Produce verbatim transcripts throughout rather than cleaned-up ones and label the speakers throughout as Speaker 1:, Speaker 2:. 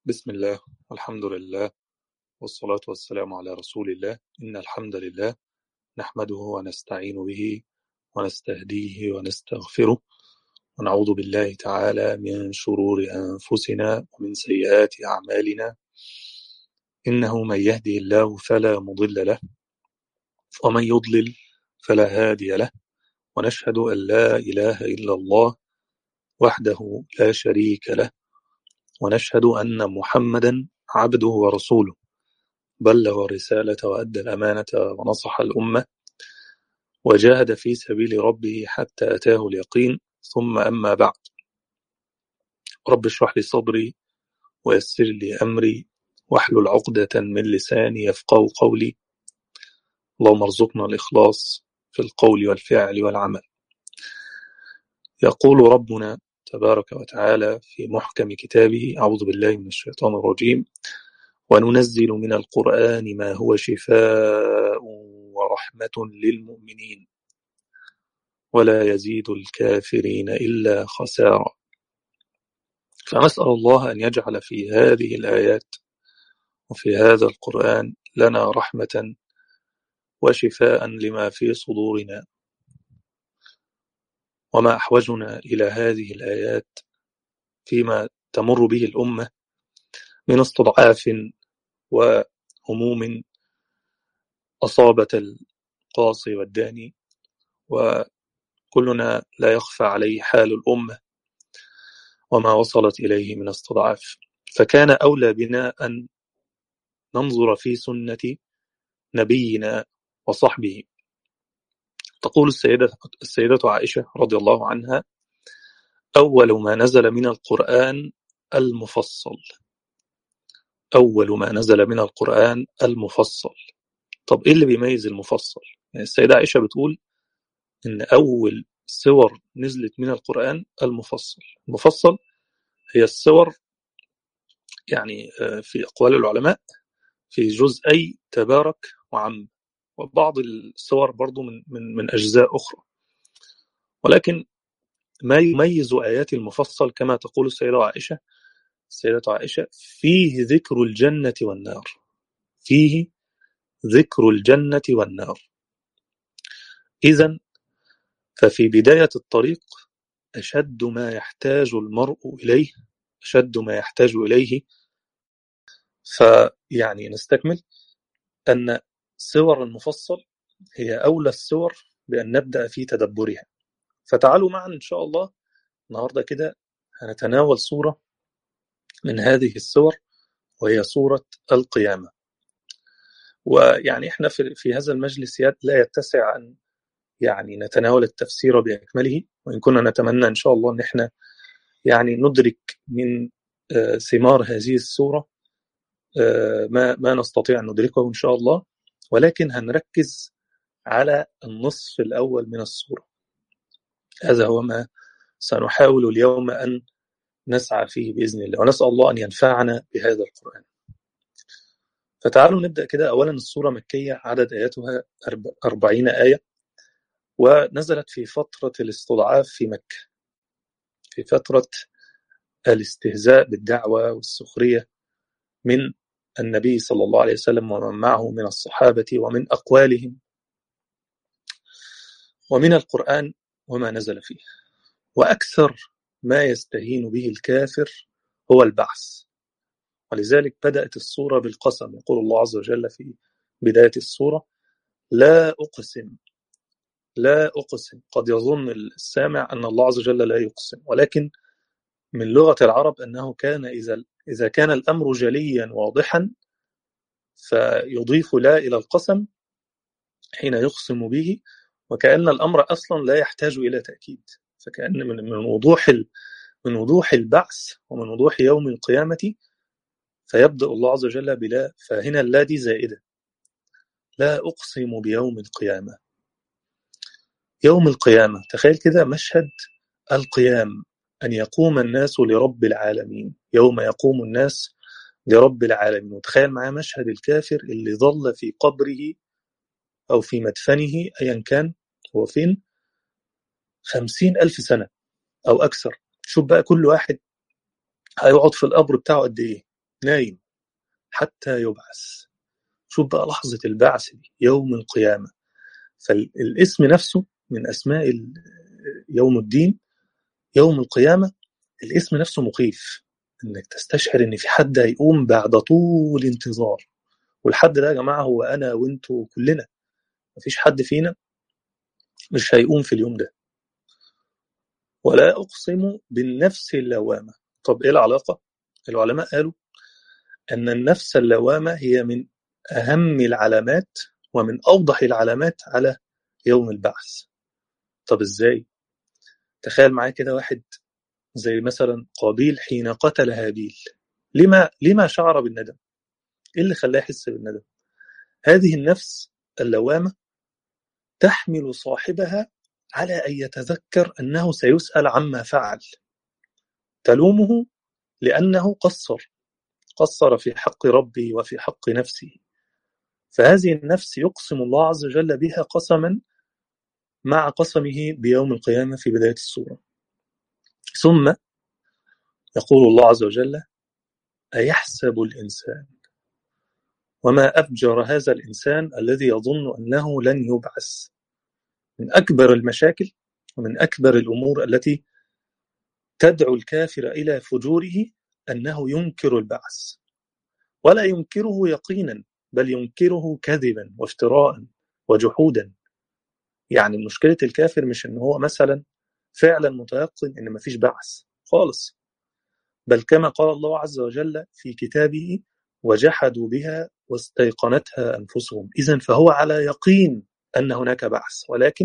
Speaker 1: بسم الله والحمد لله والصلاة والسلام على رسول الله. إن الحمد لله نحمده ونستعين به ونستهديه ونستغفره ونعوذ بالله تعالى من شرور أنفسنا ومن سيئات أعمالنا. إنه من يهدي الله فلا مضل له ومن يضلل فلا هادي له، ونشهد أن لا إله إلا الله وحده لا شريك له، ونشهد أن محمدا عبده ورسوله، بلغ الرسالة وأدى الأمانة ونصح الأمة وجاهد في سبيل ربه حتى أتاه اليقين. ثم أما بعد، رب اشرح لي صدري ويسر لي أمري واحلل عقدة من لساني يفقهوا قولي. اللهم ارزقنا الإخلاص في القول والفعل والعمل. يقول ربنا تبارك وتعالى في محكم كتابه: أعوذ بالله من الشيطان الرجيم: وننزل من القرآن ما هو شفاء ورحمة للمؤمنين ولا يزيد الكافرين إلا خسارا. فنسأل الله أن يجعل في هذه الآيات وفي هذا القرآن لنا رحمة وشفاء لما في صدورنا. وما أحوجنا إلى هذه الآيات فيما تمر به الأمة من استضعاف وهموم أصابت القاصي والداني، وكلنا لا يخفى عليه حال الأمة وما وصلت إليه من استضعاف. فكان أولى بنا أن ننظر في سنة نبينا وصحبه. تقول السيدة, السيدة عائشة رضي الله عنها: أول ما نزل من القرآن المفصل. أول ما نزل من القرآن المفصل. طب إيه اللي بيميز المفصل؟ يعني السيدة عائشة بتقول إن أول سور نزلت من القرآن المفصل. المفصل هي السور، يعني في أقوال العلماء في جزئي تبارك وعم، وبعض السور برضو من, من, من أجزاء أخرى. ولكن ما يميز آيات المفصل كما تقول السيدة عائشة السيدة عائشة فيه ذكر الجنة والنار. فيه ذكر الجنة والنار. إذن ففي بداية الطريق أشد ما يحتاج المرء إليه أشد ما يحتاج إليه فيعني نستكمل أن سور المفصل هي أولى السور بأن نبدأ في تدبرها. فتعالوا معا إن شاء الله النهاردة كده هنتناول سورة من هذه السور، وهي سورة القيامة. ويعني إحنا في, في هذا المجلس لا يتسع أن يعني نتناول التفسير بأكمله، وإن كنا نتمنى إن شاء الله أن إحنا يعني ندرك من ثمار هذه السورة ما, ما نستطيع أن ندركه إن شاء الله، ولكن هنركز على النصف الأول من السورة. هذا هو ما سنحاول اليوم أن نسعى فيه بإذن الله، ونسأل الله أن ينفعنا بهذا القرآن. فتعالوا نبدأ كده. أولا السورة مكية، عدد آياتها أربعين آية، ونزلت في فترة الاستضعاف في مكة، في فترة الاستهزاء بالدعوة والسخرية من النبي صلى الله عليه وسلم ومن معه من الصحابة ومن أقوالهم ومن القرآن وما نزل فيه. وأكثر ما يستهين به الكافر هو البعث، ولذلك بدأت السورة بالقسم. يقول الله عز وجل في بداية السورة: لا أقسم لا أقسم. قد يظن السامع أن الله عز وجل لا يقسم، ولكن من لغة العرب أنه كان إذا, إذا كان الأمر جليا واضحا فيضيف لا إلى القسم حين يقسم به، وكأن الأمر أصلا لا يحتاج إلى تأكيد. فكأن من, من وضوح من وضوح البعث ومن وضوح يوم القيامة فيبدأ الله عز وجل بلا، فهنا اللا دي زائدة. لا أقسم بيوم القيامة. يوم القيامة، تخيل كده مشهد القيام، أن يقوم الناس لرب العالمين. يوم يقوم الناس لرب العالمين. وتخيل معاه مشهد الكافر اللي ظل في قبره أو في مدفنه أيا كان هو فين خمسين ألف سنة أو أكثر. شوف بقى كل واحد هيقعد في القبر بتاعه قد إيه. نايم حتى يبعث. شوف بقى لحظة البعث دي يوم القيامة. فالاسم نفسه من أسماء يوم الدين يوم القيامة. الاسم نفسه مخيف، انك تستشعر ان في حد هيقوم بعد طول انتظار، والحد ده يا جماعة هو انا وانتوا كلنا. مفيش حد فينا مش هيقوم في اليوم ده. ولا أقسم بالنفس اللوامة. طب ايه العلاقة؟ العلماء قالوا ان النفس اللوامة هي من اهم العلامات ومن اوضح العلامات على يوم البعث. طب ازاي؟ تخيل معايا كده واحد زي مثلا قابيل حين قتل هابيل، لما لما شعر بالندم؟ ايه اللي خلاه يحس بالندم؟ هذه النفس اللوامة تحمل صاحبها على أن يتذكر أنه سيسأل عما فعل، تلومه لأنه قصر قصر في حق ربي وفي حق نفسه. فهذه النفس يقسم الله عز وجل بها قسما مع قسمه بيوم القيامة في بداية السورة. ثم يقول الله عز وجل: أيحسب الإنسان، وما أفجر هذا الإنسان الذي يظن أنه لن يبعث. من أكبر المشاكل ومن أكبر الأمور التي تدعو الكافر إلى فجوره أنه ينكر البعث، ولا ينكره يقينا بل ينكره كذبا وافتراء وجحودا. يعني مشكلة الكافر مش أنه هو مثلا فعلا متيقن أن مفيش بعث خالص، بل كما قال الله عز وجل في كتابه: وجحدوا بها واستيقنتها أنفسهم. إذن فهو على يقين أن هناك بعث، ولكن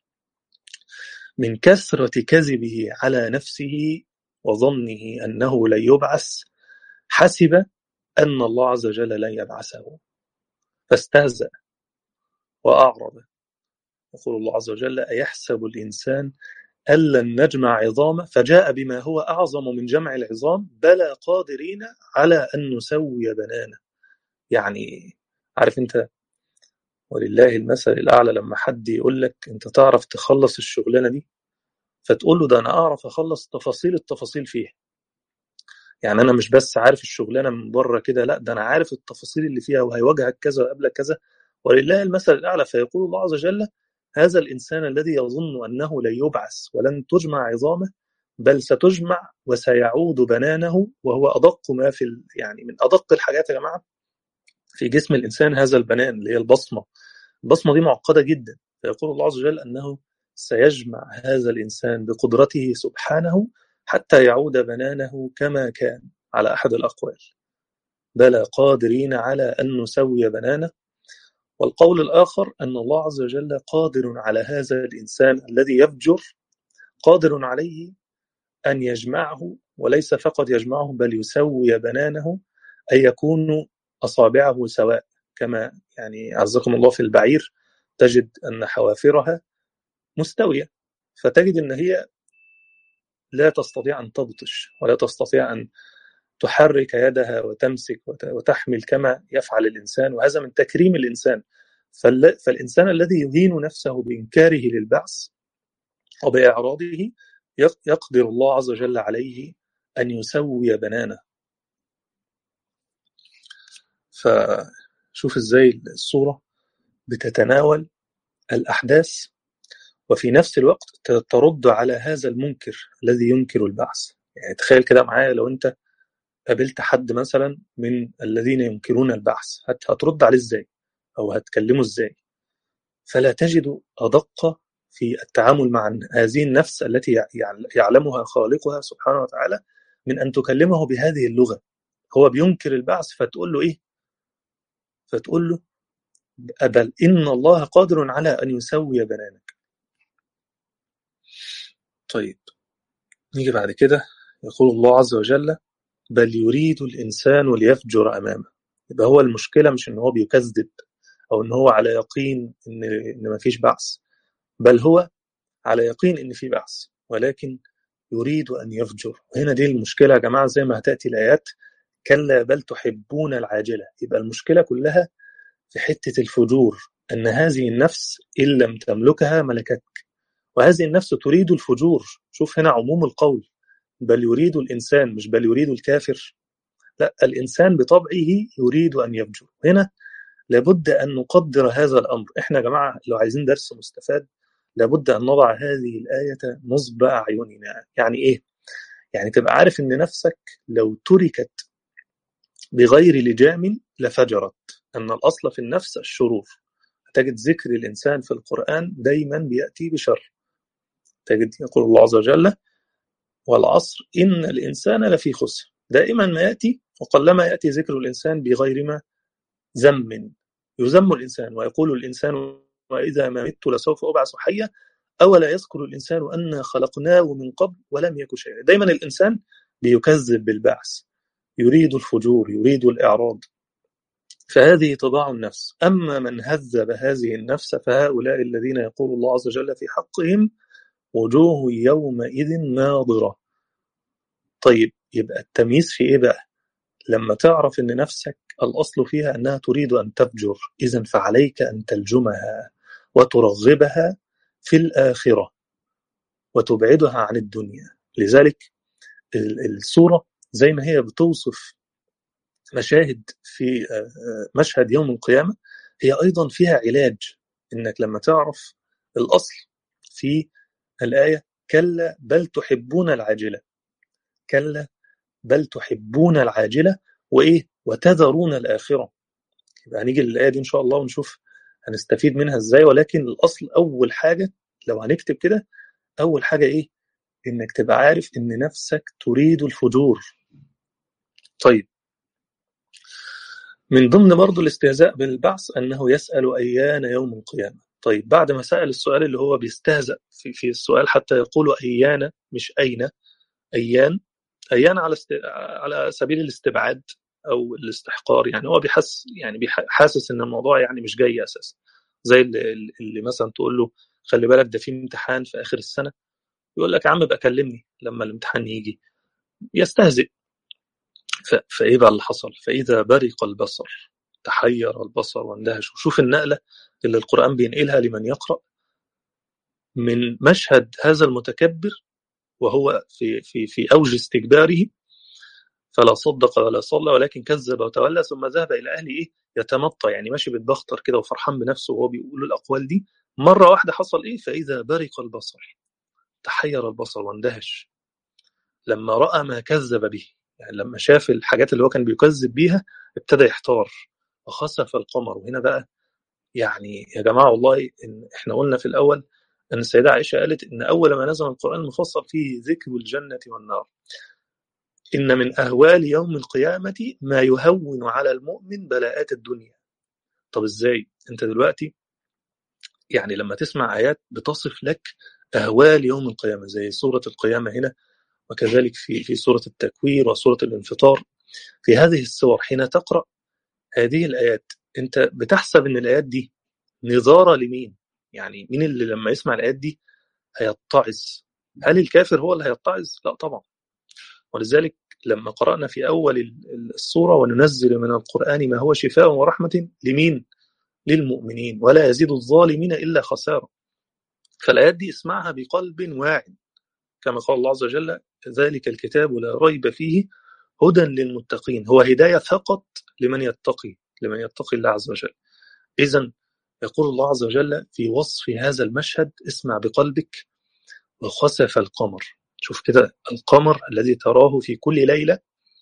Speaker 1: من كثرة كذبه على نفسه وظنه أنه لن يبعث حسب أن الله عز وجل لن يبعثه، فاستهزأ وأعرض. يقول الله عز وجل: أيحسب الإنسان أن لن نجمع عظامه، فجاء بما هو أعظم من جمع العظام بلى قادرين على أن نسوي بنانه. يعني عارف أنت، ولله المثل الأعلى، لما حد يقول لك أنت تعرف تخلص الشغلانة دي، فتقول له: ده أنا أعرف أخلص تفاصيل التفاصيل فيها. يعني أنا مش بس عارف الشغلانة من بره كده، لا ده أنا عارف التفاصيل اللي فيها، وهيواجهك كذا وقبلك كذا. ولله المثل الأعلى. فيقول الله عز وجل: هذا الإنسان الذي يظن أنه لن يبعث ولن تجمع عظامه، بل ستجمع وسيعود بنانه. وهو أدق ما في ال... يعني من أدق الحاجات يا جماعة في جسم الإنسان هذا البنان، اللي هي البصمة. البصمة دي معقدة جدا. فيقول الله عز وجل أنه سيجمع هذا الإنسان بقدرته سبحانه حتى يعود بنانه كما كان، على أحد الأقوال: بلى قادرين على أن نسوي بنانه. والقول الآخر أن الله عز وجل قادر على هذا الإنسان الذي يفجر، قادر عليه أن يجمعه، وليس فقط يجمعه بل يسوي بنانه، أن يكون أصابعه سواء. كما يعني عزكم الله في البعير تجد أن حوافرها مستوية، فتجد أن هي لا تستطيع أن تبطش ولا تستطيع أن تحرك يدها وتمسك وتحمل كما يفعل الإنسان. وهذا من تكريم الإنسان. فالإنسان الذي يهين نفسه بإنكاره للبعث وبإعراضه يقدر الله عز وجل عليه أن يسوي بنانه. فشوف إزاي الصورة بتتناول الأحداث وفي نفس الوقت ترد على هذا المنكر الذي ينكر البعث. يعني تخيل كده معايا، لو أنت قابلت حد مثلا من الذين ينكرون البعث، هترد عليه إزاي أو هتكلمه إزاي؟ فلا تجد أدق في التعامل مع هذه النفس التي يعلمها خالقها سبحانه وتعالى من أن تكلمه بهذه اللغة. هو بينكر البعث، فتقول له إيه؟ فتقول له: بل إن الله قادر على أن يسوي بنانك. طيب نيجي بعد كده، يقول الله عز وجل: بل يريد الإنسان ليفجر أمامه. يبقى هو المشكلة مش إن هو بيكذب أو إن هو على يقين إن إن مفيش بعث، بل هو على يقين إن في بعث ولكن يريد أن يفجر. وهنا دي المشكلة يا جماعة، زي ما هتأتي الآيات: كلا بل تحبون العاجلة. يبقى المشكلة كلها في حتة الفجور، أن هذه النفس إن لم تملكها ملكتك، وهذه النفس تريد الفجور. شوف هنا عموم القول: بل يريد الإنسان، مش بل يريد الكافر. لا، الإنسان بطبعه يريد أن يفجر. هنا لابد أن نقدر هذا الأمر. إحنا يا جماعة لو عايزين درس مستفاد لابد أن نضع هذه الآية نصب أعيننا. يعني إيه؟ يعني تبقى عارف أن نفسك لو تركت بغير لجام لفجرت، أن الأصل في النفس الشرور. تجد ذكر الإنسان في القرآن دايما بيأتي بشر. تجد يقول الله عز وجل والعصر إن الإنسان لفي خسر. دائما ما يأتي وقلما يأتي ذكر الإنسان بغير ما ذم. يذم الإنسان ويقول الإنسان وإذا ما مت لسوف أبعث حيا أولا يذكر الإنسان أنا خلقناه من قبل ولم يك شيئا. دائما الإنسان بيكذب بالبعث، يريد الفجور، يريد الإعراض. فهذه طباع النفس. أما من هذب هذه النفس فهؤلاء الذين يقول الله عز وجل في حقهم وجوه يومئذ ناظرة. طيب يبقى التمييز في إيه بقى؟ لما تعرف أن نفسك الأصل فيها أنها تريد أن تفجر، إذن فعليك أن تلجمها وترغبها في الآخرة وتبعدها عن الدنيا. لذلك السورة زي ما هي بتوصف مشاهد في مشهد يوم القيامة، هي أيضا فيها علاج. إنك لما تعرف الأصل في الآية كلا بل تحبون العاجلة، كلا بل تحبون العاجلة وإيه وتذرون الآخرة. يبقى هنيجي للآية دي إن شاء الله ونشوف هنستفيد منها إزاي. ولكن الأصل أول حاجة لو هنكتب كده، أول حاجة إيه؟ إنك تبقى عارف إن نفسك تريد الفجور. طيب من ضمن برضو الاستهزاء بالبعث أنه يسأل أيان يوم القيامة. طيب بعد ما سأل السؤال اللي هو بيستهزأ في, في السؤال حتى يقولوا أيان مش أين، أيان أيان على است... على سبيل الاستبعاد أو الاستحقار. يعني هو بيحس يعني بيحاسس إن الموضوع يعني مش جاي أساسا. زي اللي, اللي مثلا تقول له خلي بالك ده في امتحان في آخر السنة، يقول لك يا عم بقى كلمني لما الامتحان يجي. يستهزئ. ف... فإيه بقى اللي حصل؟ فإذا برق البصر تحير البصر واندهش. وشوف النقلة اللي القرآن بينقلها لمن يقرأ من مشهد هذا المتكبر وهو في في في أوج استكباره، فلا صدق ولا صلى ولكن كذب وتولى ثم ذهب إلى أهله إيه يتمطى، يعني ماشي بيتبختر كده وفرحان بنفسه وهو بيقول الأقوال دي. مرة واحدة حصل إيه؟ فإذا برق البصر تحير البصر واندهش لما رأى ما كذب به. يعني لما شاف الحاجات اللي هو كان بيكذب بيها ابتدى يحتار. وخسف القمر. وهنا بقى يعني يا جماعة والله إن إحنا قلنا في الأول أن السيدة عائشة قالت إن أول ما نزل القرآن المفصل فيه ذكر الجنة والنار. إن من أهوال يوم القيامة ما يهون على المؤمن بلاءات الدنيا. طب إزاي؟ أنت دلوقتي يعني لما تسمع آيات بتصف لك أهوال يوم القيامة زي سورة القيامة هنا، وكذلك في في سورة التكوير وسورة الانفطار، في هذه السور حين تقرأ هذه الآيات أنت بتحسب أن الآيات دي نظارة لمين؟ يعني مين اللي لما يسمع الآيات دي هيتعظ؟ هل الكافر هو اللي هيتعظ؟ لا طبعا. ولذلك لما قرأنا في أول السورة وننزل من القرآن ما هو شفاء ورحمة لمين؟ للمؤمنين ولا يزيد الظالمين إلا خسارة. فالآيات دي اسمعها بقلب واعٍ كما قال الله عز وجل ذلك الكتاب لا ريب فيه هدى للمتقين. هو هداية فقط لمن يتقي لمن يتقي الله عز وجل. إذن يقول الله عز وجل في وصف هذا المشهد اسمع بقلبك وخسف القمر. شوف كده القمر الذي تراه في كل ليلة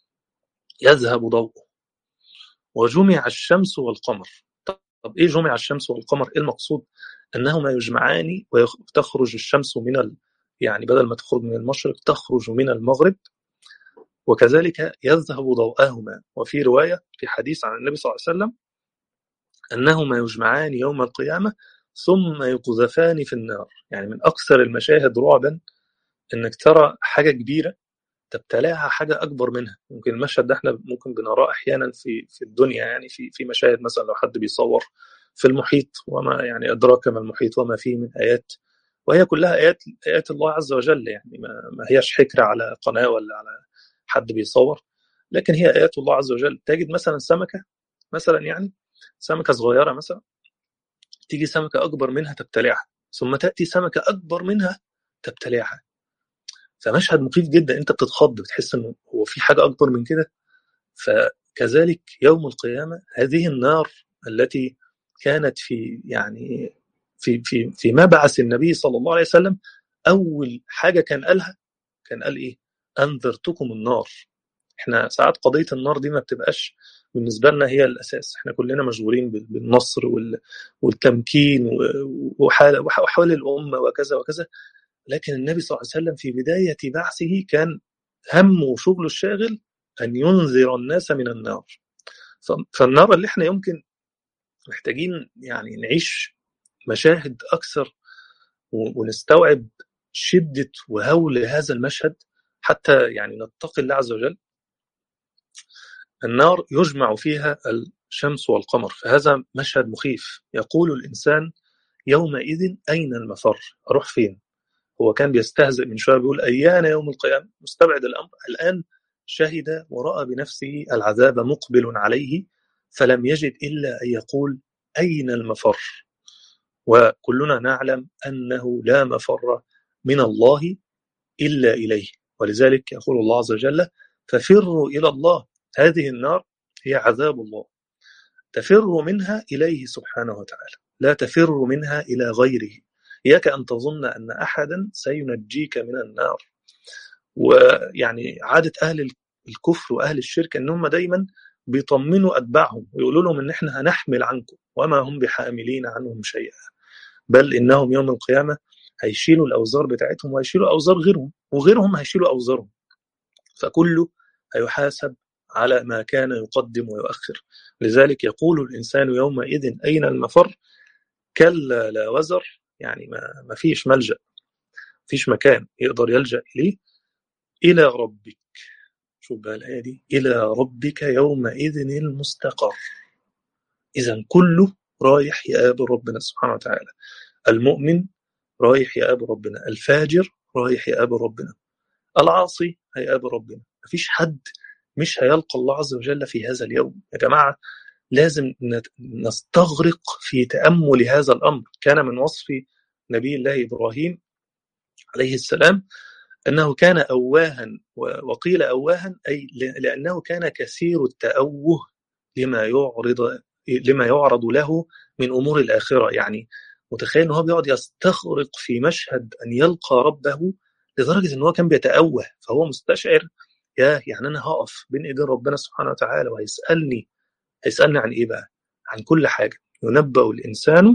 Speaker 1: يذهب ضوءه وجمع الشمس والقمر. طب إيه جمع الشمس والقمر؟ إيه المقصود؟ أنهما يجمعان وتخرج الشمس من ال... يعني بدل ما تخرج من المشرق تخرج من المغرب وكذلك يذهب ضوءهما. وفي رواية في حديث عن النبي صلى الله عليه وسلم أنهما يجمعان يوم القيامة ثم يقذفان في النار. يعني من أكثر المشاهد رعبا أنك ترى حاجة كبيرة تبتلعها حاجة أكبر منها. ممكن المشهد ده احنا ممكن بنراه أحيانا في في الدنيا، يعني في في مشاهد مثلا لو حد بيصور في المحيط وما يعني أدراك ما المحيط وما فيه من آيات، وهي كلها آيات آيات الله عز وجل. يعني ما, ما هيش حكرة على قناة ولا على حد بيصور، لكن هي آيات الله عز وجل. تجد مثلا سمكة مثلا يعني سمكة صغيرة مثلا تيجي سمكة أكبر منها تبتلعها ثم تأتي سمكة أكبر منها تبتلعها. فمشهد مخيف جدا. أنت بتتخض بتحس إنه هو في حاجة أكبر من كده. فكذلك يوم القيامة هذه النار التي كانت في يعني في في في مبعث النبي صلى الله عليه وسلم، أول حاجة كان قالها كان قال إيه؟ أنذرتكم النار. إحنا ساعات قضية النار دي ما بتبقاش بالنسبة لنا هي الأساس، إحنا كلنا مشغولين بالنصر والتمكين وحول الأمة وكذا وكذا، لكن النبي صلى الله عليه وسلم في بداية بعثه كان همه وشغله الشاغل أن ينذر الناس من النار. فالنار اللي إحنا يمكن محتاجين يعني نعيش مشاهد أكثر ونستوعب شدة وهول هذا المشهد حتى يعني نتقي الله عز وجل. النار يجمع فيها الشمس والقمر، فهذا مشهد مخيف. يقول الإنسان يومئذ أين المفر؟ أروح فين؟ هو كان بيستهزئ من شوية بيقول أيان يوم القيامة، مستبعد الأمر. الآن شهد ورأى بنفسه العذاب مقبل عليه، فلم يجد إلا أن يقول أين المفر؟ وكلنا نعلم أنه لا مفر من الله إلا إليه، ولذلك يقول الله عز وجل ففروا إلى الله. هذه النار هي عذاب الله، تفر منها إليه سبحانه وتعالى، لا تفر منها إلى غيره. إياك أن تظن أن أحدا سينجيك من النار. ويعني عادة أهل الكفر وأهل الشرك أنهم دايما بيطمنوا أتباعهم ويقولوا لهم إن إحنا هنحمل عنكم، وما هم بحاملين عنهم شيئا، بل إنهم يوم القيامة هيشيلوا الأوزار بتاعتهم وهيشيلوا أوزار غيرهم، وغيرهم هيشيلوا أوزارهم، فكله هيحاسب على ما كان يقدم ويؤخر. لذلك يقول الإنسان يومئذ أين المفر؟ كلا لا وزر، يعني ما, ما فيش ملجأ، فيش مكان يقدر يلجأ إليه، إلى ربك. شوف بقى الآية دي، إلى ربك يومئذ المستقر. إذن كله رايح يقابل ربنا سبحانه وتعالى. المؤمن رايح يقابل ربنا، الفاجر رايح يقابل ربنا، العاصي هيقابل ربنا. مفيش حد مش هيلقى الله عز وجل في هذا اليوم. يا جماعة لازم نستغرق في تأمل هذا الأمر. كان من وصف نبي الله إبراهيم عليه السلام أنه كان أواها، وقيل أواها أي لأنه كان كثير التأوه لما يعرض لما يعرض له من أمور الآخرة. يعني متخيل أنه بيقعد يستغرق في مشهد أن يلقى ربه لدرجة أنه كان بيتأوه، فهو مستشعر يا يعني أنا هقف بين إيدين ربنا سبحانه وتعالى وهيسألني هيسألني عن إيه بقى؟ عن كل حاجة. ينبأ الإنسان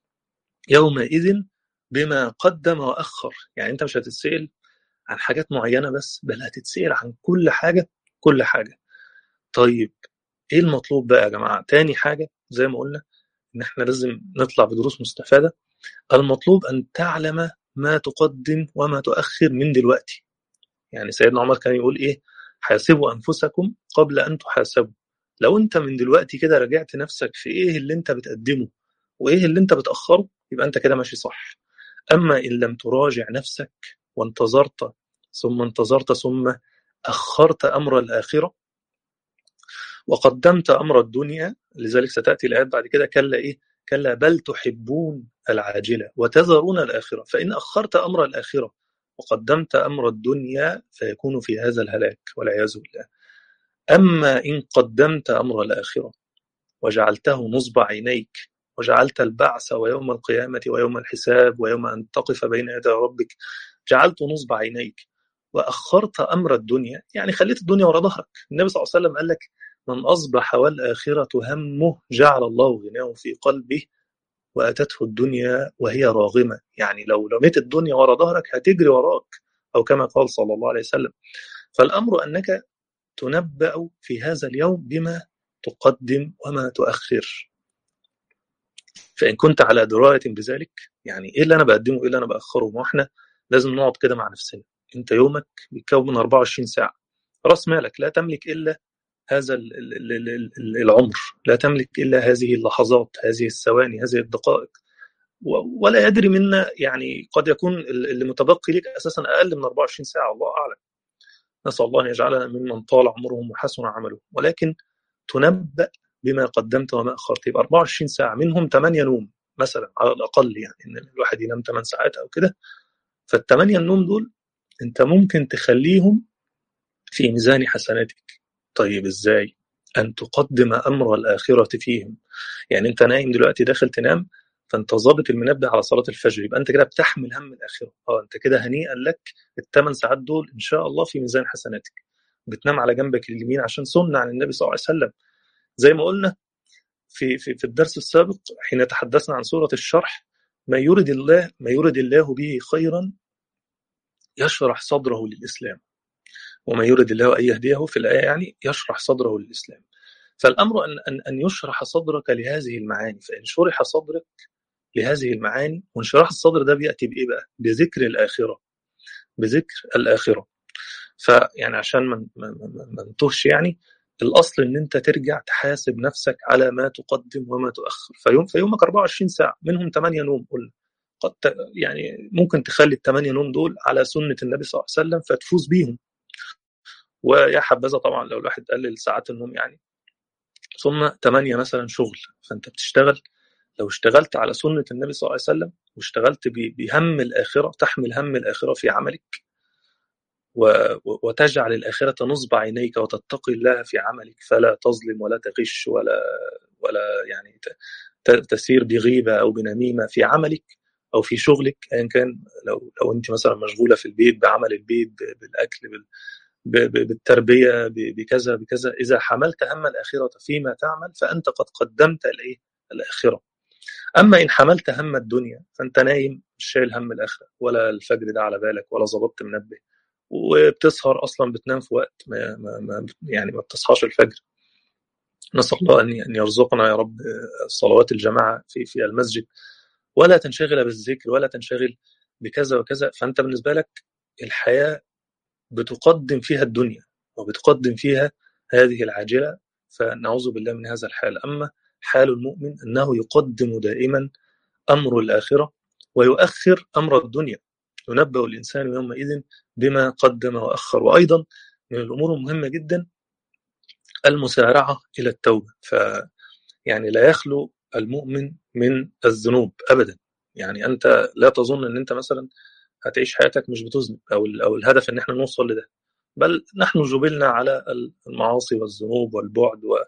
Speaker 1: يومئذ بما قدم وأخر. يعني أنت مش هتتسأل عن حاجات معينة بس، بل هتتسأل عن كل حاجة كل حاجة. طيب إيه المطلوب بقى يا جماعة؟ تاني حاجة زي ما قلنا إن إحنا لازم نطلع بدروس مستفادة. المطلوب أن تعلم ما تقدم وما تؤخر من دلوقتي. يعني سيدنا عمر كان يقول إيه؟ حاسبوا أنفسكم قبل أن تحاسبوا. لو أنت من دلوقتي كده رجعت نفسك في إيه اللي أنت بتقدمه وإيه اللي أنت بتأخره، يبقى أنت كده ماشي صح. أما إن لم تراجع نفسك وانتظرت ثم انتظرت ثم أخرت أمر الآخرة وقدمت أمر الدنيا، لذلك ستأتي الآيات بعد كده كلا إيه؟ كلا بل تحبون العاجلة وتذرون الآخرة. فإن أخرت أمر الآخرة وقدمت أمر الدنيا فيكون في هذا الهلاك والعياذ بالله. أما إن قدمت أمر الآخرة وجعلته نصب عينيك وجعلت البعث ويوم القيامة ويوم الحساب ويوم أن تقف بين يدي ربك جعلت نصب عينيك وأخرت أمر الدنيا، يعني خليت الدنيا ورا ظهرك. النبي صلى الله عليه وسلم قال لك من أصبح والآخرة همه جعل الله غناه في قلبه وأتته الدنيا وهي راغمة. يعني لو رميت الدنيا ورا ظهرك هتجري وراك، أو كما قال صلى الله عليه وسلم. فالأمر أنك تنبأ في هذا اليوم بما تقدم وما تؤخر. فإن كنت على دراية بذلك، يعني إيه اللي أنا بقدمه إيه اللي أنا بأخره؟ ما احنا لازم نقعد كده مع نفسنا. أنت يومك بيتكون من أربعة وعشرين ساعة، رأس مالك لا تملك إلا هذا العمر، لا تملك إلا هذه اللحظات، هذه الثواني، هذه الدقائق، ولا يدري منا يعني قد يكون اللي متبقي لك أساسا أقل من أربعة وعشرين ساعة، الله أعلم. نسأل الله أن يجعلنا ممن طال عمرهم وحسن عمله. ولكن تنبأ بما قدمت وما أخرت. يبقى أربعة وعشرين ساعة منهم ثمانية نوم مثلا على الأقل، يعني إن الواحد ينام ثمان ساعات أو كده. فالثمانية النوم دول أنت ممكن تخليهم في ميزان حسناتك. طيب إزاي؟ أن تقدم أمر الآخرة فيهم. يعني أنت نايم دلوقتي داخل تنام، فأنت ظابط المنبه على صلاة الفجر، يبقى أنت كده بتحمل هم الآخرة. اه أنت كده هنيئا لك، الثمان ساعات دول إن شاء الله في ميزان حسناتك. بتنام على جنبك اليمين عشان سنة عن النبي صلى الله عليه وسلم، زي ما قلنا في في في الدرس السابق حين تحدثنا عن سورة الشرح. ما يرد الله ما يرد الله به خيرا يشرح صدره للإسلام، وما يرد الله أن يهديه في الآية يعني يشرح صدره للإسلام. فالأمر أن أن أن يشرح صدرك لهذه المعاني، فإن شرح صدرك لهذه المعاني، وانشراح الصدر ده بيأتي بإيه بقى؟ بذكر الآخرة، بذكر الآخرة. فيعني عشان ما ما نتوهش، يعني الأصل إن أنت ترجع تحاسب نفسك على ما تقدم وما تؤخر. فيوم في يومك أربعة وعشرين ساعة، منهم ثمانية نوم قلنا. قد يعني ممكن تخلي الثمانية نوم دول على سنة النبي صلى الله عليه وسلم فتفوز بيهم، ويا حبذا طبعا لو الواحد قلل ساعات النوم يعني. ثم ثمانية مثلا شغل، فأنت بتشتغل، لو اشتغلت على سنة النبي صلى الله عليه وسلم واشتغلت بهم الآخرة، تحمل هم الآخرة في عملك، وتجعل الآخرة نصب عينيك، وتتقي الله في عملك، فلا تظلم ولا تغش ولا ولا يعني تسير بغيبة أو بنميمة في عملك أو في شغلك أيا كان. لو لو أنت مثلا مشغولة في البيت بعمل البيت، بالأكل، بالتربية، بكذا بكذا، إذا حملت هم الآخرة فيما تعمل فأنت قد قدمت الإيه؟ الآخرة. أما إن حملت هم الدنيا فأنت نايم مش شايل هم الآخرة، ولا الفجر ده على بالك، ولا ظبطت منبه، وبتسهر أصلا، بتنام في وقت ما, ما, ما يعني ما بتصحاش الفجر. نسأل الله أن يرزقنا يا رب صلوات الجماعة في في المسجد، ولا تنشغل بالذكر، ولا تنشغل بكذا وكذا. فأنت بالنسبة لك الحياة بتقدم فيها الدنيا، وبتقدم فيها هذه العاجلة، فنعوذ بالله من هذا الحال. أما حال المؤمن أنه يقدم دائما أمر الآخرة ويؤخر أمر الدنيا، ينبأ الإنسان يومئذ بما قدم وأخر. وأيضا من الأمور المهمة جدا المسارعة إلى التوبة. فيعني لا يخلو المؤمن من الذنوب أبدا. يعني أنت لا تظن أن أنت مثلا هتعيش حياتك مش بتذنب، أو, أو الهدف أن احنا نوصل لده، بل نحن جبلنا على المعاصي والذنوب والبعد و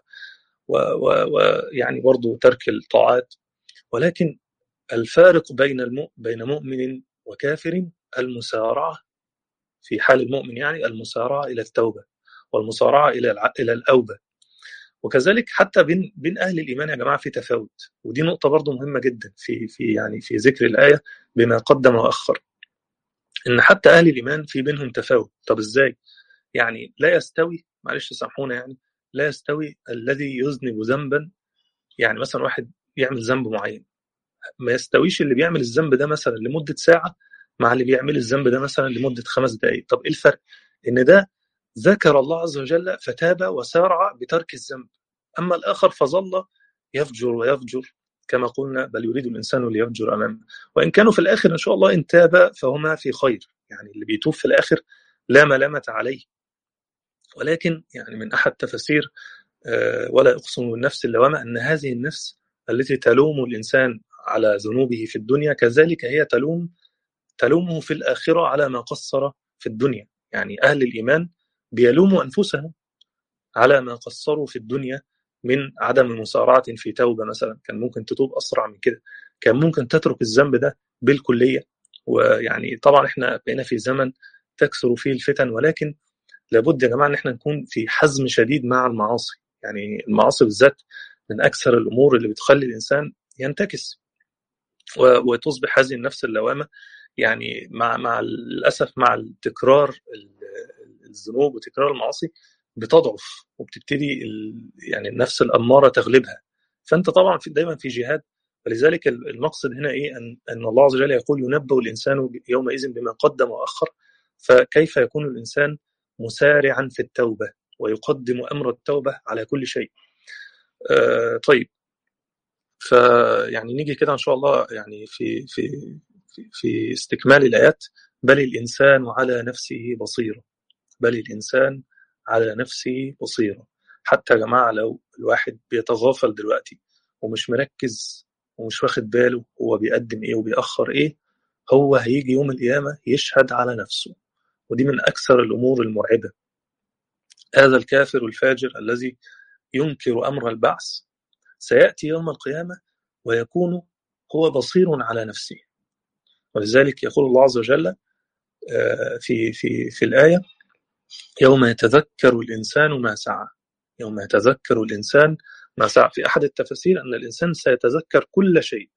Speaker 1: ويعني برضو ترك الطاعات. ولكن الفارق بين الم... بين مؤمن وكافر المسارعة في حال المؤمن، يعني المسارعة إلى التوبة، والمسارعة إلى الع... إلى الأوبة. وكذلك حتى بين بين أهل الإيمان يا جماعة في تفاوت، ودي نقطة برضو مهمة جدا في في يعني في ذكر الآية بما قدم وأخر، إن حتى أهل الإيمان في بينهم تفاوت. طب إزاي؟ يعني لا يستوي، معلش سامحونا، يعني لا يستوي الذي يذنب ذنبا، يعني مثلا واحد يعمل ذنب معين، ما يستويش اللي بيعمل الذنب ده مثلا لمدة ساعة مع اللي بيعمل الذنب ده مثلا لمدة خمس دقائق. طب إيه الفرق؟ إن ده ذكر الله عز وجل فتاب وسارع بترك الذنب، أما الآخر فظل يفجر ويفجر كما قلنا، بل يريد الإنسان ليفجر أمامه. وإن كانوا في الآخر إن شاء الله إن تاب فهما في خير، يعني اللي بيتوب في الآخر لا ملامة عليه. ولكن يعني من أحد تفسير ولا أقسم بالنفس اللوامة، أن هذه النفس التي تلوم الإنسان على ذنوبه في الدنيا كذلك هي تلوم تلومه في الآخرة على ما قصر في الدنيا. يعني أهل الإيمان بيلوموا أنفسهم على ما قصروا في الدنيا من عدم مسارعة في توبة مثلا، كان ممكن تتوب أسرع من كده، كان ممكن تترك الذنب ده بالكلية. ويعني طبعا احنا بقينا في زمن تكثر فيه الفتن، ولكن لابد يا جماعة ان احنا نكون في حزم شديد مع المعاصي. يعني المعاصي بالذات من أكثر الأمور اللي بتخلي الإنسان ينتكس وتصبح هذه النفس اللوامة، يعني مع مع الأسف مع التكرار الذنوب وتكرار المعاصي بتضعف، وبتبتدي يعني النفس الأمارة تغلبها. فأنت طبعا في دايما في جهاد. فلذلك المقصد هنا إيه؟ أن, أن الله عز وجل يقول ينبأ الإنسان يومئذ بما قدم وأخر. فكيف يكون الإنسان مسارعا في التوبة ويقدم أمر التوبة على كل شيء؟ آه طيب، فيعني نيجي كده إن شاء الله يعني في في في, في استكمال الآيات. بل الإنسان على نفسه بصيرة، بل الإنسان على نفسه بصيرة. حتى يا جماعة لو الواحد بيتغافل دلوقتي ومش مركز ومش واخد باله هو بيقدم إيه وبيأخر إيه، هو هيجي يوم القيامة يشهد على نفسه. ودي من أكثر الأمور المرعبة. هذا الكافر الفاجر الذي ينكر أمر البعث سيأتي يوم القيامة ويكون هو بصير على نفسه. ولذلك يقول الله عز وجل في في في الآية: يوم يتذكر الإنسان ما سعى. يوم يتذكر الإنسان ما سعى. في أحد التفاسير أن الإنسان سيتذكر كل شيء.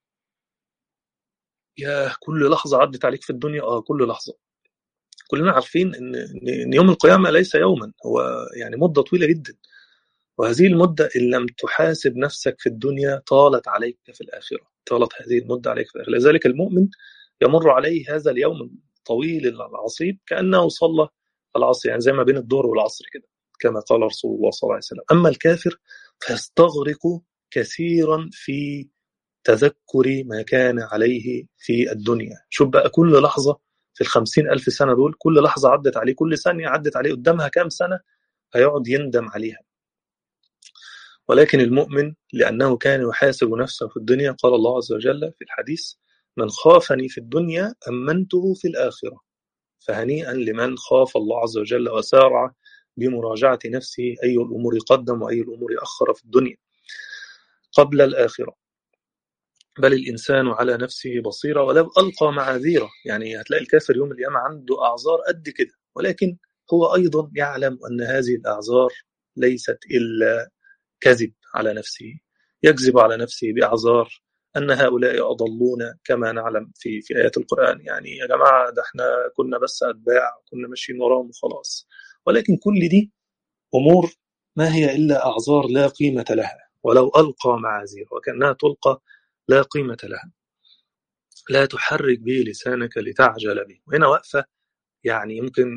Speaker 1: يا كل لحظة عدت عليك في الدنيا، آه كل لحظة. كلنا عارفين إن إن يوم القيامة ليس يوما، هو يعني مدة طويلة جدا، وهذه المدة إن لم تحاسب نفسك في الدنيا طالت عليك في الآخرة، طالت هذه المدة عليك في الآخرة. لذلك المؤمن يمر عليه هذا اليوم الطويل العصيب كأنه صلى العصر، يعني زي ما بين الظهر والعصر كده، كما قال رسول الله صلى الله عليه وسلم. أما الكافر فيستغرق كثيرا في تذكر ما كان عليه في الدنيا. شوف بقى كل لحظة في الخمسين ألف سنة دول، كل لحظة عدت عليه، كل ثانية عدت عليه قدامها كام سنة هيقعد يندم عليها. ولكن المؤمن لأنه كان يحاسب نفسه في الدنيا، قال الله عز وجل في الحديث: من خافني في الدنيا أمنته في الآخرة. فهنيئا لمن خاف الله عز وجل وسارع بمراجعة نفسه أي الأمور قدم وأي الأمور أخر في الدنيا قبل الآخرة. بل الإنسان على نفسه بصيرة ولو ألقى معاذيره. يعني هتلاقي الكافر يوم القيامة عنده أعذار قد كده، ولكن هو أيضا يعلم أن هذه الأعذار ليست إلا كذب على نفسه، يكذب على نفسه بأعذار أن هؤلاء أضلون كما نعلم في في آيات القرآن. يعني يا جماعة ده احنا كنا بس أتباع، كنا ماشيين وراهم وخلاص. ولكن كل دي أمور ما هي إلا أعذار لا قيمة لها، ولو ألقى معاذير وكأنها تلقى لا قيمة لها. لا تحرك به لسانك لتعجل به. وهنا وقفة يعني يمكن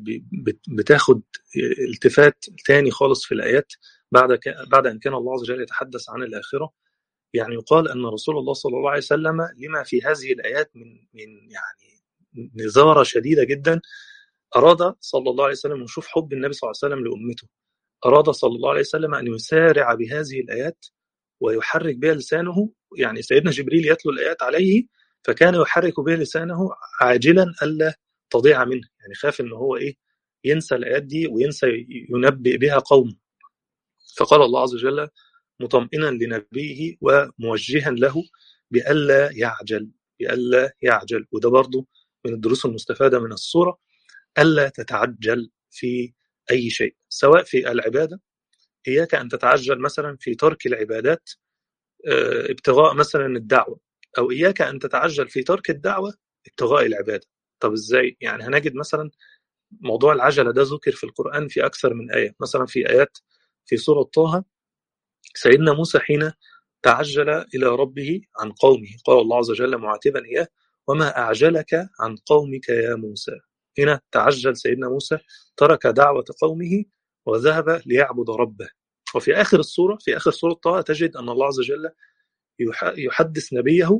Speaker 1: بتاخد التفات تاني خالص في الآيات بعد بعد أن كان الله عز وجل يتحدث عن الآخرة. يعني يقال أن رسول الله صلى الله عليه وسلم لما في هذه الآيات من من يعني نظارة شديدة جدا، أراد صلى الله عليه وسلم، ونشوف حب النبي صلى الله عليه وسلم لأمته، أراد صلى الله عليه وسلم أن يسارع بهذه الآيات ويحرك بها لسانه. يعني سيدنا جبريل يتلو الآيات عليه فكان يحرك بها لسانه عاجلا ألا تضيع منه، يعني خاف إنه هو إيه ينسى الآيات دي وينسى ينبئ بها قومه. فقال الله عز وجل مطمئنا لنبيه وموجها له بألا يعجل، بألا يعجل. وده برضو من الدروس المستفادة من السورة، ألا تتعجل في أي شيء، سواء في العبادة، إياك أن تتعجل مثلا في ترك العبادات ابتغاء مثلا الدعوة، أو إياك أن تتعجل في ترك الدعوة ابتغاء العبادة. طب إزاي؟ يعني هنجد مثلا موضوع العجلة ده ذكر في القرآن في أكثر من آية. مثلا في آيات في سورة طه سيدنا موسى حين تعجل إلى ربه عن قومه قال الله عز وجل معاتبا إياه: وما أعجلك عن قومك يا موسى. هنا تعجل سيدنا موسى، ترك دعوة قومه وذهب ليعبد ربه. وفي آخر السورة في آخر سورة طه تجد أن الله عز وجل يحدث نبيه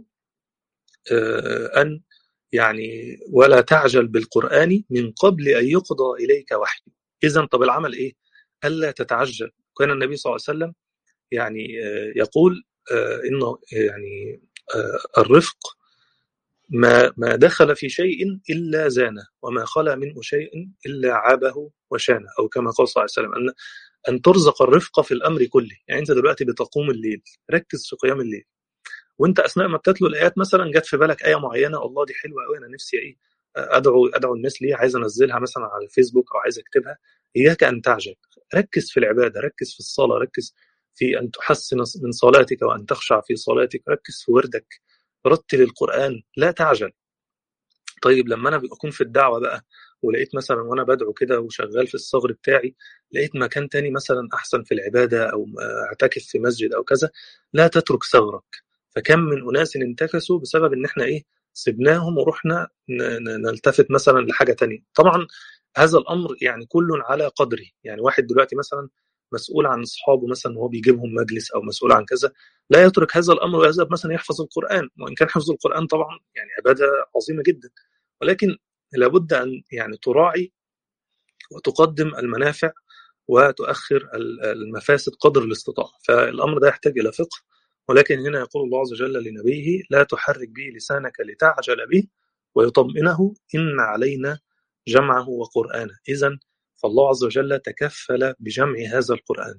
Speaker 1: أن يعني ولا تعجل بالقرآن من قبل أن يقضى إليك وحي. إذن طب العمل إيه؟ ألا تتعجل. كان النبي صلى الله عليه وسلم يعني يقول إنه يعني الرفق ما ما دخل في شيء إلا زانه، وما خلا منه شيء إلا عابه وشانه، أو كما قال صلى الله عليه وسلم أن أن ترزق الرفق في الأمر كله. يعني أنت دلوقتي بتقوم الليل، ركز في قيام الليل، وانت اثناء ما بتتلو الايات مثلا جت في بالك ايه معينه، الله دي حلوه قوي، انا نفسي ايه ادعو ادعو الناس ليه، عايز انزلها مثلا على الفيسبوك او عايز اكتبها. اياك ان تعجل، ركز في العباده، ركز في الصلاه، ركز في ان تحسن من صلاتك وان تخشع في صلاتك، ركز في وردك، رتل القران، لا تعجل. طيب لما انا اكون في الدعوه بقى ولقيت مثلا وانا بدعو كده وشغال في الصغر بتاعي لقيت مكان تاني مثلا احسن في العباده، او اعتكف في مسجد او كذا، لا تترك ثغرك. فكم من اناس انتكسوا بسبب ان احنا ايه سبناهم ورحنا نلتفت مثلا لحاجه تانية. طبعا هذا الامر يعني كل على قدره. يعني واحد دلوقتي مثلا مسؤول عن اصحابه مثلا وهو بيجيبهم مجلس، او مسؤول عن كذا، لا يترك هذا الامر ويذهب مثلا يحفظ القران، وان كان حفظ القران طبعا يعني عباده عظيمه جدا، ولكن لابد أن يعني تراعي وتقدم المنافع وتؤخر المفاسد قدر الاستطاعة. فالأمر ده يحتاج إلى فقه. ولكن هنا يقول الله عز وجل لنبيه: لا تحرك به لسانك لتعجل به ويطمئنه إن علينا جمعه وقرآنه. إذن فالله عز وجل تكفل بجمع هذا القرآن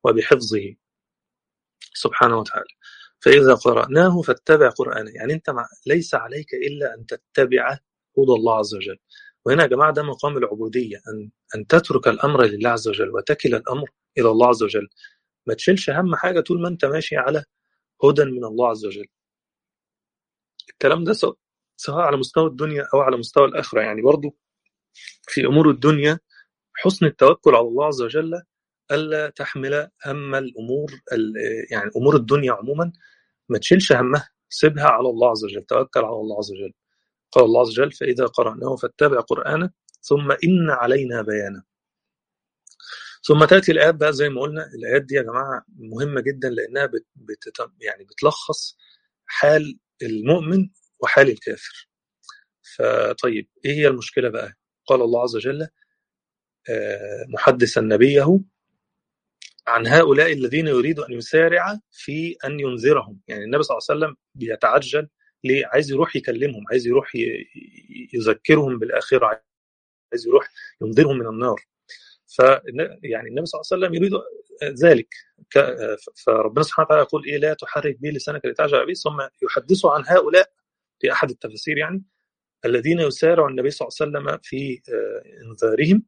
Speaker 1: وبحفظه سبحانه وتعالى. فإذا قرأناه فاتبع قرآنه، يعني أنت مع ليس عليك إلا أن تتبع هدى الله عز وجل. وهنا يا جماعة ده مقام العبودية، أن, أن تترك الأمر لله عز وجل وتكل الأمر إلى الله عز وجل. ما تشيلش هم حاجة طول ما أنت ماشي على هدى من الله عز وجل. الكلام ده سواء على مستوى الدنيا أو على مستوى الآخرة. يعني برضو في أمور الدنيا حسن التوكل على الله عز وجل، ألا تحمل هم الأمور، يعني أمور الدنيا عموما ما تشيلش همها، سيبها على الله عز وجل، توكل على الله عز وجل. قال الله عز وجل فإذا قرأناه فاتبع قرآنه ثم إن علينا بيانه. ثم تأتي الآيات بقى زي ما قلنا. الآيات دي يا جماعة مهمة جدا لأنها بت بت يعني بتلخص حال المؤمن وحال الكافر. فطيب إيه هي المشكلة بقى؟ قال الله عز وجل محدثا نبيه عن هؤلاء الذين يريد أن يسارع في أن ينذرهم. يعني النبي صلى الله عليه وسلم بيتعجل ليه؟ عايز يروح يكلمهم، عايز يروح يذكرهم بالآخرة، عايز يروح ينذرهم من النار. ف يعني النبي صلى الله عليه وسلم يريد ذلك. فربنا سبحانه وتعالى يقول إيه لا تحرك به لسانك لتعجل به، ثم يحدثوا عن هؤلاء في أحد التفاسير يعني الذين يسارع النبي صلى الله عليه وسلم في انذارهم.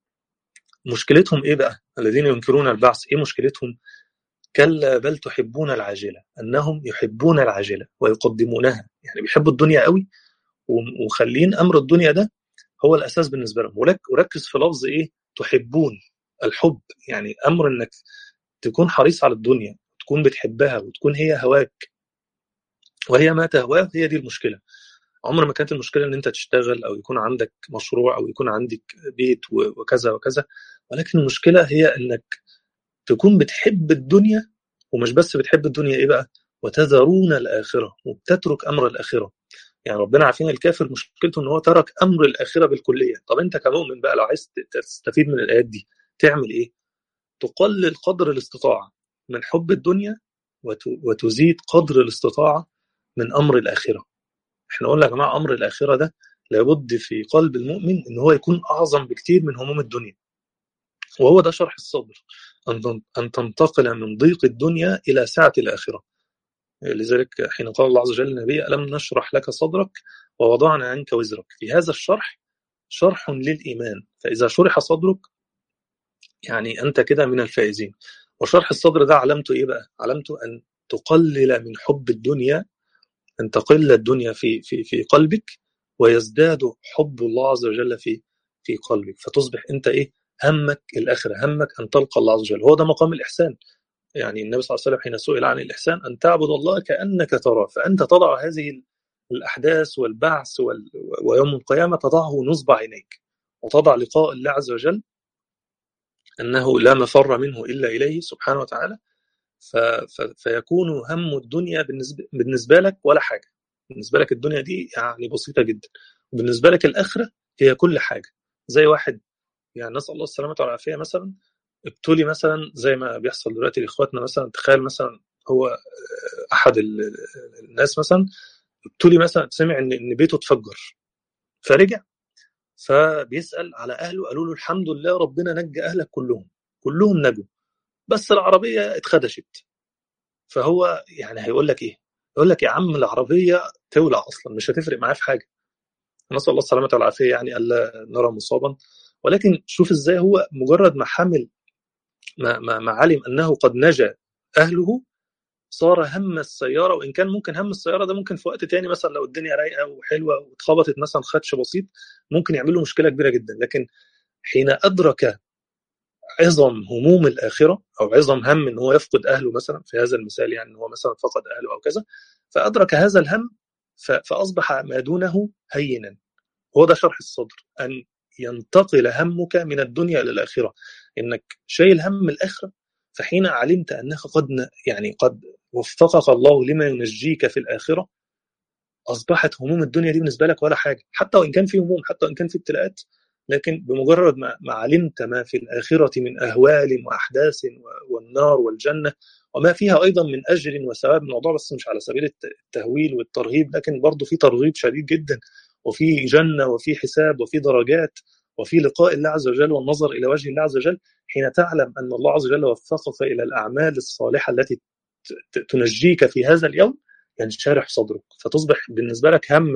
Speaker 1: مشكلتهم إيه بقى؟ الذين ينكرون البعث إيه مشكلتهم؟ كلا بل تحبون العاجلة، أنهم يحبون العاجلة ويقدمونها، يعني بيحبوا الدنيا قوي ومخلين أمر الدنيا ده هو الأساس بالنسبة لهم. وركز في لفظ إيه تحبون. الحب يعني أمر أنك تكون حريص على الدنيا، تكون بتحبها وتكون هي هواك وهي ما تهواه. هي دي المشكلة. عمر ما كانت المشكلة أن أنت تشتغل أو يكون عندك مشروع أو يكون عندك بيت وكذا وكذا، ولكن المشكلة هي أنك تكون بتحب الدنيا، ومش بس بتحب الدنيا إيه بقى، وتذرون الآخرة، وبتترك أمر الآخرة. يعني ربنا عارفين الكافر مشكلته أنه ترك أمر الآخرة بالكلية. طب أنت كمؤمن بقى لو عايز تستفيد من الآيات دي تعمل إيه؟ تقلل قدر الاستطاعة من حب الدنيا وتزيد قدر الاستطاعة من أمر الآخرة. احنا قلنا يا جماعة أمر الآخرة ده لابد في قلب المؤمن أنه هو يكون أعظم بكتير من هموم الدنيا، وهو ده شرح الصدر، أن تنتقل من ضيق الدنيا إلى سعة الآخرة. لذلك حين قال الله عز وجل للنبي ألم نشرح لك صدرك ووضعنا عنك وزرك، في هذا الشرح شرح للإيمان، فإذا شرح صدرك يعني أنت كده من الفائزين. وشرح الصدر ده علامته إيه بقى؟ علامته أن تقلل من حب الدنيا، أن تقل الدنيا في في في قلبك ويزداد حب الله عز وجل في في قلبك، فتصبح أنت إيه؟ همك الآخرة، همك أن تلقى الله عز وجل. هو ده مقام الإحسان. يعني النبي صلى الله عليه وسلم حين سئل عن الإحسان أن تعبد الله كأنك تراه، فأنت تضع هذه الأحداث والبعث ويوم القيامة تضعه نصب عينيك، وتضع لقاء الله عز وجل أنه لا مفر منه إلا إليه سبحانه وتعالى. فيكون هم الدنيا بالنسبة, بالنسبة لك ولا حاجة. بالنسبة لك الدنيا دي يعني بسيطة جدا، وبالنسبة لك الآخرة هي كل حاجة. زي واحد يعني نسأل الله السلامة والعافية مثلا ابتلي مثلا زي ما بيحصل دلوقتي لإخواتنا، مثلا تخيل مثلا هو أحد الناس مثلا ابتلي مثلا سمع إن إن بيته اتفجر، فرجع فبيسأل على أهله، قالوا له الحمد لله ربنا نجى أهلك كلهم، كلهم نجوا بس العربية اتخدشت. فهو يعني هيقول لك إيه؟ يقول لك يا عم العربية تولع أصلا، مش هتفرق معاه في حاجة. نسأل الله السلامة والعافية يعني ألا نرى مصابا. ولكن شوف إزاي هو مجرد ما حمل ما, ما, ما علم أنه قد نجا أهله صار هم السيارة. وإن كان ممكن هم السيارة ده ممكن في وقت تاني مثلا لو الدنيا رايقة وحلوة واتخبطت مثلا خدش بسيط ممكن يعمل له مشكلة كبيرة جدا. لكن حين أدرك عظم هموم الآخرة أو عظم هم إن هو يفقد أهله مثلا في هذا المثال، يعني هو مثلا فقد أهله أو كذا، فأدرك هذا الهم فأصبح ما دونه هينا. هو ده شرح الصدر، أن ينتقل همك من الدنيا إلى الآخرة، إنك شايل هم الآخرة. فحين علمت أنك قد يعني قد وفقك الله لما ينجيك في الآخرة أصبحت هموم الدنيا دي بالنسبة لك ولا حاجة، حتى وإن كان في هموم، حتى وإن كان في ابتلاءات، لكن بمجرد ما, ما علمت ما في الآخرة من أهوال وأحداث والنار والجنة وما فيها أيضا من أجر وثواب. الموضوع بس مش على سبيل التهويل والترهيب، لكن برضو في ترغيب شديد جدا، وفي جنة وفي حساب وفي درجات وفي لقاء الله عز وجل والنظر إلى وجه الله عز وجل، حين تعلم أن الله عز وجل وفقك إلى الأعمال الصالحة التي تنجيك في هذا اليوم، ينشرح صدرك، فتصبح بالنسبة لك هم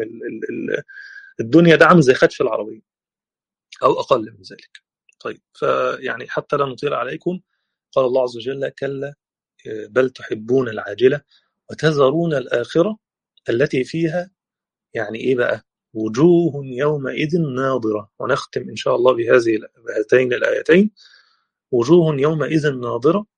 Speaker 1: الدنيا ده عامل زي خدش العربية أو أقل من ذلك. طيب، فيعني حتى لا نطيل عليكم، قال الله عز وجل: كلا بل تحبون العاجلة وتذرون الآخرة التي فيها يعني إيه بقى؟ وجوه يومئذ ناظرة. ونختم إن شاء الله بهذه بهاتين الآيتين: وجوه يومئذ ناظرة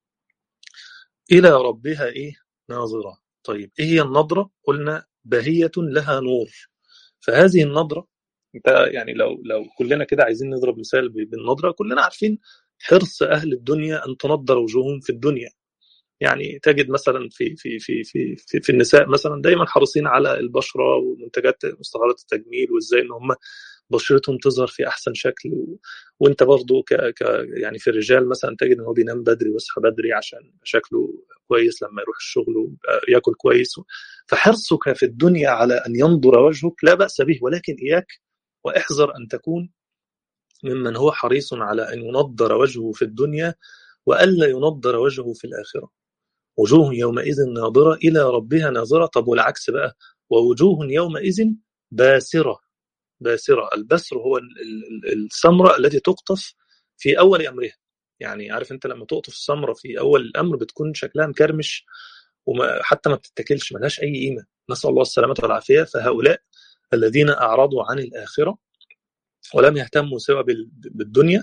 Speaker 1: إلى ربها إيه؟ ناظرة. طيب، إيه هي النظرة؟ قلنا بهية لها نور. فهذه النظرة، انت يعني لو لو كلنا كده عايزين نضرب مثال بالنظرة، كلنا عارفين حرص أهل الدنيا أن تنظر وجوههم في الدنيا. يعني تجد مثلا في في في في في, في النساء مثلا دايما حريصين على البشرة ومنتجات مستحضرات التجميل، وازاي ان هم بشرتهم تظهر في احسن شكل. و... وانت برضو ك... ك يعني في الرجال مثلا تجد ان هو بينام بدري ويصحى بدري عشان شكله كويس لما يروح الشغل وياكل كويس. فحرصك في الدنيا على ان ينظر وجهك لا بأس به، ولكن اياك واحذر ان تكون ممن هو حريص على ان ينظر وجهه في الدنيا والا ينظر وجهه في الاخره. وجوه يومئذ ناظرة إلى ربها ناظرة. طب والعكس بقى: ووجوه يومئذ باسرة. باسرة، البسر هو الثمرة التي تقطف في أول أمرها. يعني عارف أنت لما تقطف الثمرة في أول الأمر بتكون شكلها مكرمش وحتى ما بتتكلش، ملهاش أي قيمة، نسأل الله السلامة والعافية. فهؤلاء الذين أعرضوا عن الآخرة ولم يهتموا سوى بالدنيا،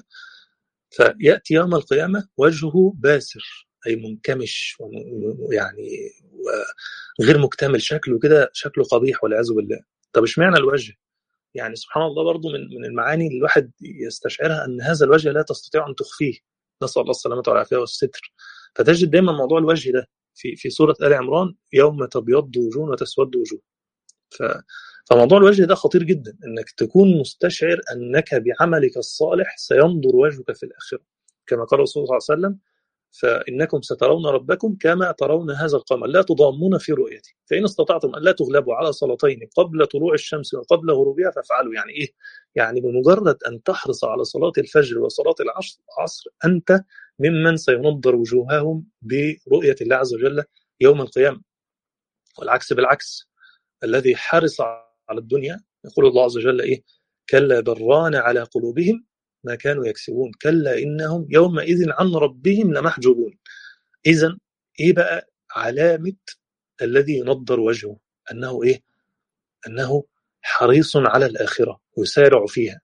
Speaker 1: فيأتي يوم القيامة وجهه باسر، أي منكمش يعني غير مكتمل، شكله كده شكله قبيح والعياذ بالله. طب اشمعنى الوجه؟ يعني سبحان الله برضو من من المعاني اللي الواحد يستشعرها ان هذا الوجه لا تستطيع ان تخفيه، نسأل الله السلامة والعافية والستر. فتجد دايما موضوع الوجه ده في في سورة آل عمران: يوم تبيض وجوه وتسود وجوه. ف فموضوع الوجه ده خطير جدا، انك تكون مستشعر انك بعملك الصالح سينظر وجهك في الآخرة، كما قال الرسول صلى الله عليه وسلم: فإنكم سترون ربكم كما ترون هذا القمر لا تضامون في رؤيته، فإن استطعتم أن لا تغلبوا على صلاتين قبل طلوع الشمس وقبل غروبها فافعلوا. يعني إيه؟ يعني بمجرد أن تحرص على صلاة الفجر وصلاة العصر أنت ممن سينظر وجوههم برؤية الله عز وجل يوم القيامة. والعكس بالعكس: الذي حرص على الدنيا، يقول الله عز وجل إيه؟ كلا بران على قلوبهم ما كانوا يكسبون كلا إنهم يومئذ عن ربهم لمحجوبون. إذن إيه بقى علامة الذي ينظر وجهه؟ أنه إيه؟ أنه حريص على الآخرة ويسارع فيها،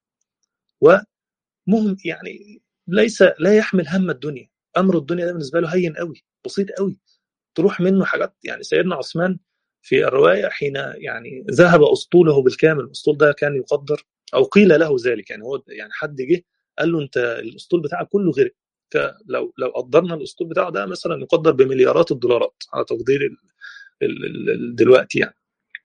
Speaker 1: ومهم يعني ليس لا يحمل هم الدنيا. أمر الدنيا ده بالنسبة له هين قوي، بسيط قوي، تروح منه حاجات. يعني سيدنا عثمان في الرواية حين يعني ذهب أسطوله بالكامل، الأسطول ده كان يقدر أو قيل له ذلك، يعني هو يعني حد جه قال له أنت الأسطول بتاعك كله غرق. فلو لو قدرنا الأسطول بتاعه ده مثلا يقدر بمليارات الدولارات على تقدير ال ال ال دلوقتي يعني.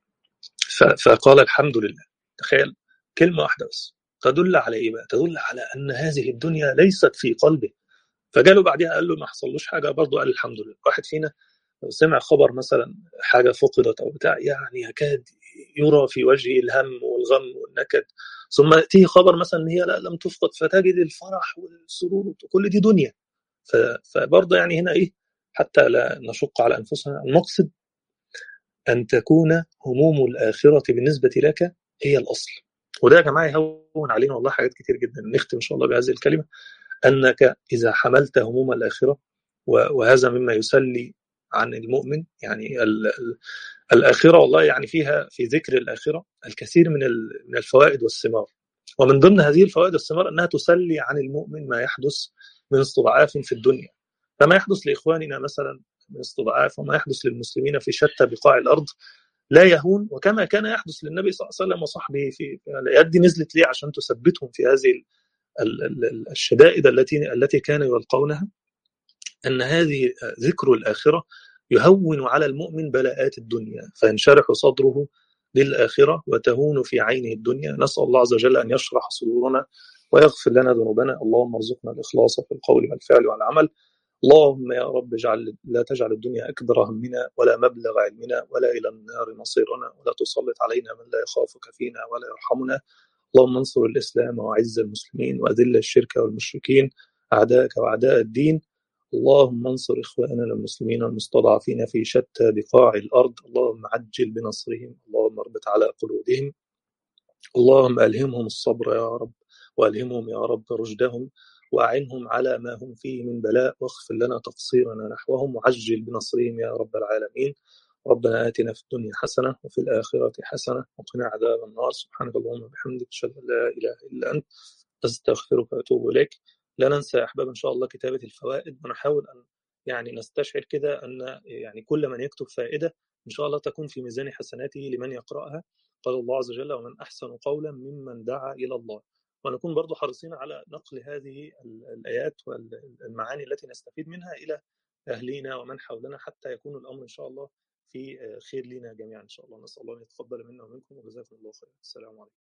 Speaker 1: فقال الحمد لله. تخيل كلمة واحدة بس تدل على إيه بقى؟ تدل على أن هذه الدنيا ليست في قلبه. فجاله بعدها قال له ما حصلوش حاجة، برضه قال الحمد لله. واحد فينا لو سمع خبر مثلا حاجة فقدت أو بتاع يعني يكاد يرى في وجهه الهم والغم والنكد، ثم يأتيه خبر مثلا إن هي لا لم تفقد فتجد الفرح والسرور، كل دي دنيا. فبرضه يعني هنا إيه، حتى لا نشق على أنفسنا، المقصد أن تكون هموم الآخرة بالنسبة لك هي الأصل. وده يا جماعة يهون علينا والله حاجات كتير جدا. نختم إن شاء الله بهذه الكلمة: أنك إذا حملت هموم الآخرة، وهذا مما يسلي عن المؤمن. يعني ال ال الآخرة والله يعني فيها في ذكر الآخرة الكثير من من الفوائد والثمار، ومن ضمن هذه الفوائد والثمار أنها تسلي عن المؤمن ما يحدث من استضعاف في الدنيا. فما يحدث لإخواننا مثلا من استضعاف وما يحدث للمسلمين في شتى بقاع الأرض لا يهون، وكما كان يحدث للنبي صلى الله عليه وسلم وصحبه في الآيات دي نزلت ليه عشان تثبتهم في هذه الشدائد التي التي كانوا يلقونها. أن هذه ذكر الآخرة يهون على المؤمن بلاءات الدنيا، فينشرح صدره للآخرة وتهون في عينه الدنيا. نسأل الله عز وجل أن يشرح صدورنا ويغفر لنا ذنوبنا. اللهم ارزقنا الإخلاص في القول والفعل والعمل. اللهم يا رب اجعل لا تجعل الدنيا أكبر همنا ولا مبلغ علمنا ولا إلى النار مصيرنا، ولا تسلط علينا من لا يخافك فينا ولا يرحمنا. اللهم انصر الإسلام وأعز المسلمين وأذل الشرك والمشركين أعداءك وأعداء الدين. اللهم انصر إخواننا المسلمين المستضعفين في شتى بقاع الأرض، اللهم عجل بنصرهم، اللهم اربط على قلوبهم، اللهم ألهمهم الصبر يا رب، وألهمهم يا رب رشدهم، وأعنهم على ما هم فيه من بلاء، واغفر لنا تقصيرنا نحوهم، وعجل بنصرهم يا رب العالمين. ربنا آتنا في الدنيا حسنة وفي الآخرة حسنة وقنا عذاب النار. سبحانك اللهم وبحمدك أشهد أن لا إله إلا أنت أستغفرك وأتوب إليك. لا ننسى يا أحباب إن شاء الله كتابة الفوائد، ونحاول أن يعني نستشعر كده أن يعني كل من يكتب فائدة إن شاء الله تكون في ميزان حسناته لمن يقرأها. قال الله عز وجل: ومن أحسن قولا ممن دعا إلى الله. ونكون برضو حريصين على نقل هذه الآيات والمعاني التي نستفيد منها إلى أهلينا ومن حولنا، حتى يكون الأمر إن شاء الله في خير لنا جميعا إن شاء الله. نسأل الله أن يتقبل منا ومنكم، وجزاكم الله خيرا. السلام عليكم.